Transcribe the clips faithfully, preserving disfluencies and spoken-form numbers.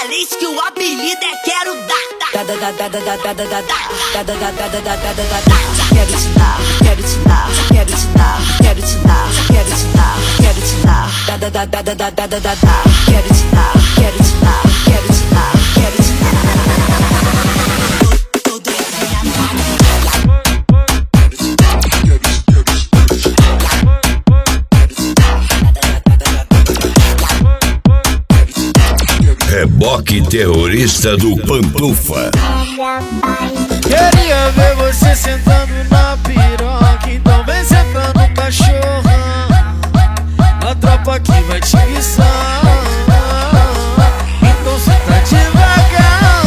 Valência que o apelido é quero dar. Da da da da da da da da da da da da da da da da da da. Quero te dar, quero te dar, quero te dar, quero te dar, quero te dar, quero te dar. Da da da da da da da da da da. Quero te dar, quero te dar, quero te dar, quero te dar. Reboque terrorista do Pantufa. Queria ver você sentando na piroca, então vem sentando cachorra. A tropa aqui vai te guiçar, então senta devagar.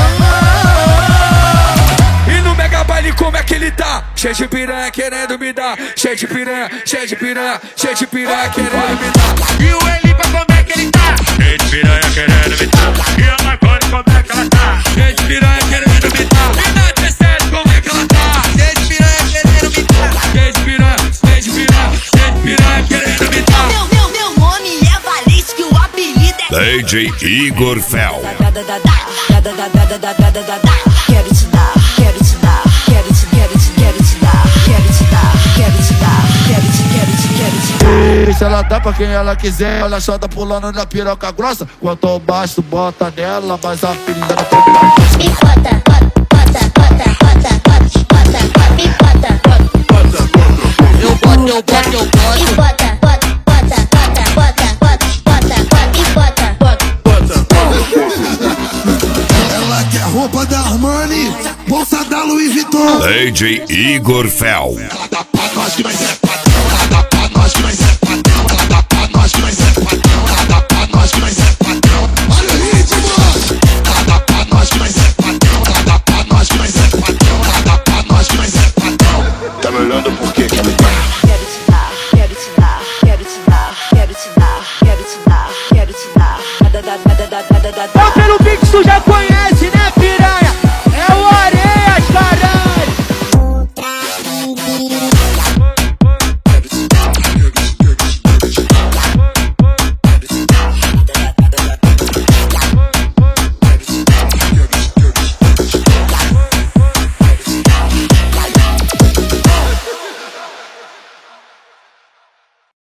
E no mega baile como é que ele tá? Cheio de piranha querendo me dar, cheio de piranha, cheio de piranha, cheio de piranha querendo me dar. E o Elipa como é que ele tá? Cheio de piranha querendo me dar. E a Marconi como é que ela tá? Cheio de piranha querendo me dar. E na T sete como é que ela tá? Cheio de piranha querendo me dar. Cheio de piranha, cheio de piranha, cheio de piranha querendo me dar. Meu, meu, meu nome é Valência que o apelido é D J Igor Fel. da da da da da da da da da da da da. Quero te dar, quero te dar, quero te, quero te, quero te dar, quero te dar, quero te dar, quero te, quero te, quero te dar. Se ela dá pra quem ela quiser, ela só tá pulando na piroca grossa. Quanto baixo, bota nela, mas a filha não tem. Me bota, bota, bota, bota, bota, bota, me bota, bota, Eu boto, eu boto, eu boto. me bota, bota, bota, bota, bota, bota, bota, me bota. Ela quer roupa da Armani, bolsa da Louis Vuitton. D J Igor Fel. Ela dá pra nós que vai ser patrão. Ela dá pra nós que vai ser patrão. Ela dá pra nós que vai ser patrão. Ela dá pra nós que vai ser patrão. Olha o ritmo. Ela dá pra nós que vai ser patrão. Ela dá pra nós que vai ser patrão. Ela dá pra nós que vai ser patrão. Tá me olhando por quê? Quer me dar? Quero te dar, quero te dar, quero te dar, quero te dar, quero te dar, quero te dar. Da da da da da da da da. Pelo Pix tu já conhece, né, piranha? É o Areias, caramba.